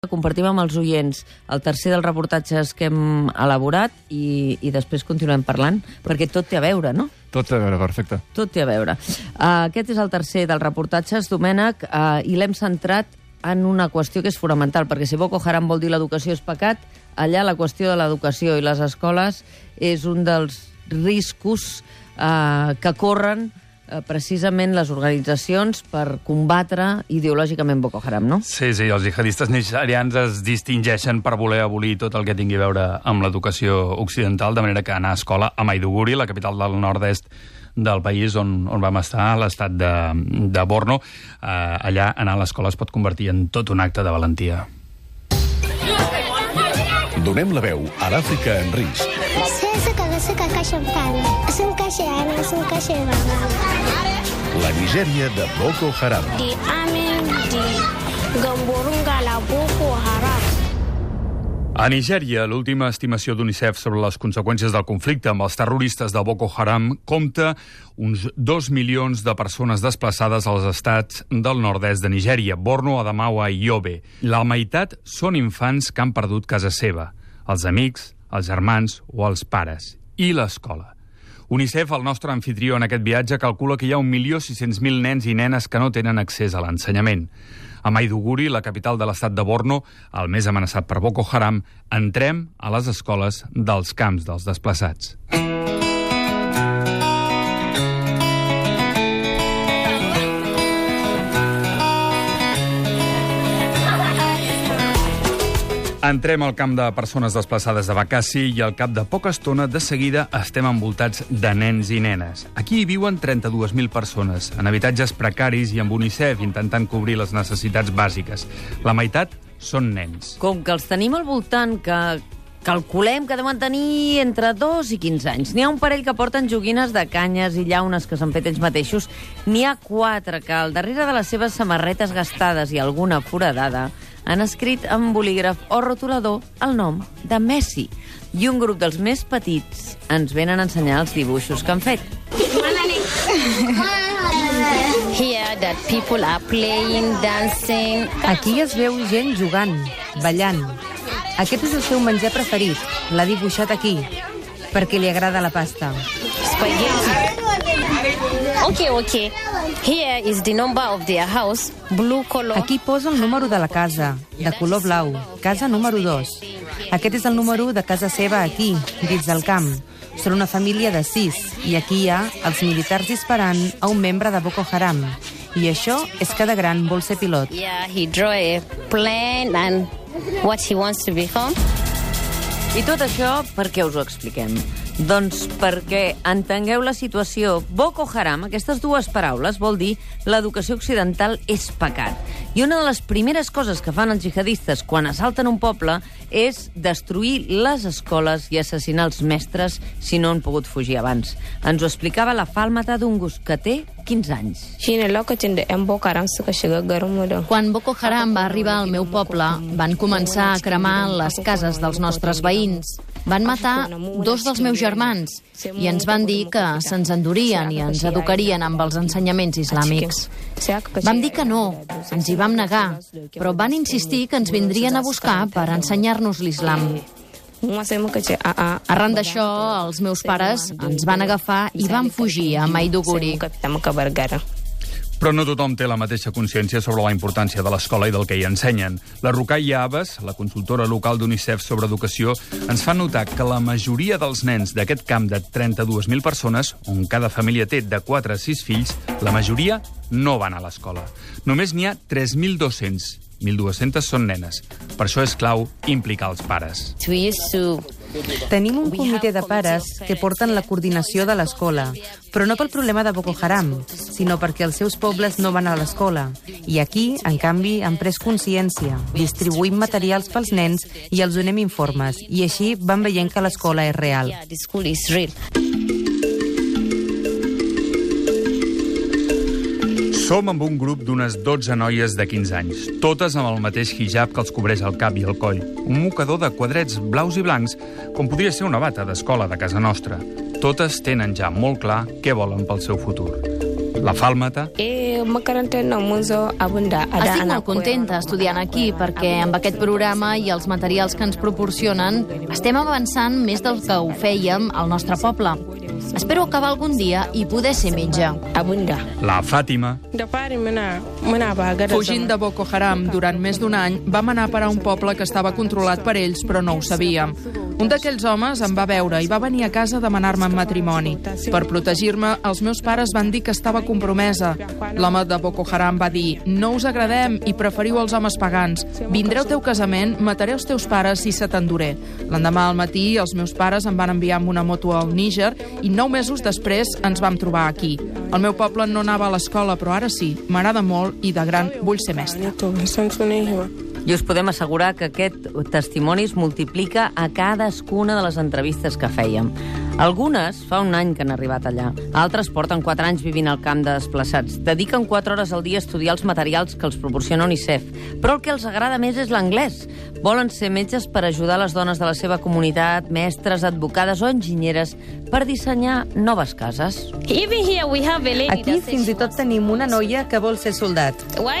Compartim amb els oients el tercer dels reportatges que hem elaborat i després continuem parlant, perquè tot té a veure, no? Tot té a veure, perfecte. Tot té a veure. Aquest és el tercer dels reportatges, Domènec, i l'hem centrat en una qüestió que és fonamental, perquè si Boko Haram vol dir l'educació és pecat, allà la qüestió de l'educació i les escoles és un dels riscos que corren precisament les organitzacions per combatre ideològicament Boko Haram, no? Sí, els jihadistes nigerians es distingeixen per voler abolir tot el que tingui a veure amb l'educació occidental, de manera que anar a escola a Maiduguri, la capital del nord-est del país on vam estar, a l'estat de Borno, allà anar a l'escola es pot convertir en tot un acte de valentia. Donem la veu a l'Àfrica en risc. La Nigèria de Boko Haram. A Nigèria, l'última estimació d'UNICEF sobre les conseqüències del conflicte amb els terroristes de Boko Haram compta uns 2 milions de persones desplaçades als estats del nord-est de Nigèria, Borno, Adamawa i Yobe. La meitat són infants que han perdut casa seva, els amics, els germans o els pares, i l'escola. UNICEF, el nostre anfitrió en aquest viatge, calcula que hi ha 1.600.000 nens i nenes que no tenen accés a l'ensenyament. A Maiduguri, la capital de l'estat de Borno, el més amenaçat per Boko Haram, entrem a les escoles dels camps dels desplaçats. Entrem al camp de persones desplaçades de Bakassi i al cap de poca estona, de seguida, estem envoltats de nens i nenes. Aquí hi viuen 32.000 persones, en habitatges precaris i amb UNICEF, intentant cobrir les necessitats bàsiques. La meitat són nens. Com que els tenim al voltant, que calculem que deuen tenir entre 2 i 15 anys. N'hi ha un parell que porten joguines de canyes i llaunes que s'han fet ells mateixos. N'hi ha 4 que, al darrere de les seves samarretes gastades i alguna foradada, han escrit amb bolígraf o rotulador el nom de Messi. I un grup dels més petits ens venen a ensenyar els dibuixos que han fet. Aquí es veu gent jugant, ballant. Aquest és el seu menjar preferit. L'ha dibuixat aquí, perquè li agrada la pasta. Okay. Here is the number of their house, blue color. Aquí posa el número de la casa, de color blau, casa número 2. Aquest és el número de casa seva aquí, dins del camp. Són una família de 6, i aquí hi ha els militars disparant a un membre de Boko Haram. I això és que de gran vol ser pilot. Yeah, he drew a plan and what he wants to become. I tot això, per què us ho expliquem? Doncs perquè entengueu la situació. Boko Haram, aquestes dues paraules, vol dir l'educació occidental és pecat. I una de les primeres coses que fan els jihadistes quan assalten un poble és destruir les escoles i assassinar els mestres si no han pogut fugir abans. Ens ho explicava la Fàlmata Dungus, que té 15 anys. Quan Boko Haram va arribar al meu poble, van començar a cremar les cases dels nostres veïns. Van matar 2 dels meus germans i ens van dir que se'ns endurien i ens educarien amb els ensenyaments islàmics. Vam dir que no, ens hi vam negar, però van insistir que ens vindrien a buscar per ensenyar-nos l'islam. Arran d'això, els meus pares ens van agafar i van fugir a Maiduguri. Però no tothom té la mateixa consciència sobre la importància de l'escola i del que hi ensenyen. La Ruqayya Abbas, la consultora local d'UNICEF sobre educació, ens fa notar que la majoria dels nens d'aquest camp de 32.000 persones, on cada família té de 4 a 6 fills, la majoria no van a l'escola. Només n'hi ha 3.200. 1.200 són nenes. Per això és clau implicar els pares. Tenim un comitè de pares que porten la coordinació de l'escola, però no pel problema de Boko Haram, sinó perquè els seus pobles no van a l'escola. I aquí, en canvi, han pres consciència. Distribuïm materials pels nens i els donem informes. I així van veient que l'escola és real. Som amb un grup d'unes 12 noies de 15 anys, totes amb el mateix hijab que els cobreix el cap i el coll. Un mocador de quadrets blaus i blancs, com podria ser una bata d'escola de casa nostra. Totes tenen ja molt clar què volen pel seu futur. La Fàlmata. Estic molt contenta estudiant aquí perquè amb aquest programa i els materials que ens proporcionen estem avançant més del que ho fèiem al nostre poble. Espero acabar algun dia i poder ser metge. La Fàtima. Fugint de Boko Haram durant més d'un any, vam anar a parar a un poble que estava controlat per ells, però no ho sabíem. Un d'aquells homes em va veure i va venir a casa a demanar-me en matrimoni. Per protegir-me, els meus pares van dir que estava compromesa. L'home de Boko Haram va dir: no us agradem i preferiu els homes pagans. Vindré al teu casament, mataré els teus pares i se t'enduré. L'endemà al matí, els meus pares em van enviar amb una moto al Níger i 9 mesos després ens vam trobar aquí. Al meu poble no anava a l'escola, però ara sí. M'agrada molt i de gran vull ser mestre. I us podem assegurar que aquest testimoni es multiplica a cadascuna de les entrevistes que fèiem. Algunes fa un any que han arribat allà. Altres porten 4 anys vivint al camp de desplaçats. Dediquen 4 hores al dia a estudiar els materials que els proporciona UNICEF. Però el que els agrada més és l'anglès. Volen ser metges per ajudar les dones de la seva comunitat, mestres, advocades o enginyeres per dissenyar noves cases. Aquí fins i tot tenim una noia que vol ser soldat.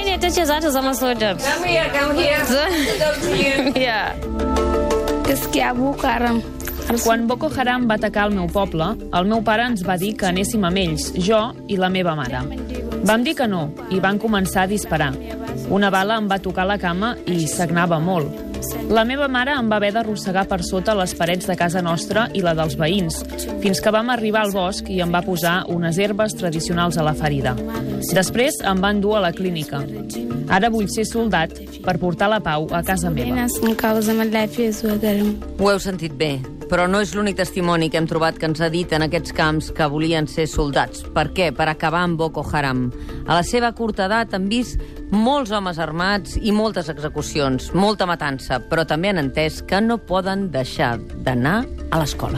Quan Boko Haram va atacar el meu poble, el meu pare ens va dir que anéssim amb ells, jo i la meva mare. Vam dir que no i van començar a disparar. Una bala em va tocar la cama i sagnava molt. La meva mare em va haver d'arrossegar per sota les parets de casa nostra i la dels veïns, fins que vam arribar al bosc i em va posar unes herbes tradicionals a la ferida. Després em van dur a la clínica. Ara vull ser soldat per portar la pau a casa meva. Ho heu sentit bé, però no és l'únic testimoni que hem trobat que ens ha dit en aquests camps que volien ser soldats. Per què? Per acabar amb Boko Haram. A la seva curta edat han vist molts homes armats i moltes execucions, molta matança, però també han entès que no poden deixar d'anar a l'escola.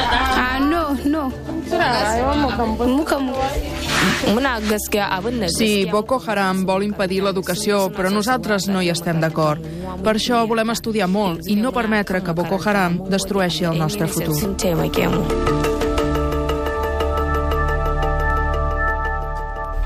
Sí, Boko Haram vol impedir l'educació, però nosaltres no hi estem d'acord. Per això volem estudiar molt i no permetre que Boko Haram destrueixi el nostre futur.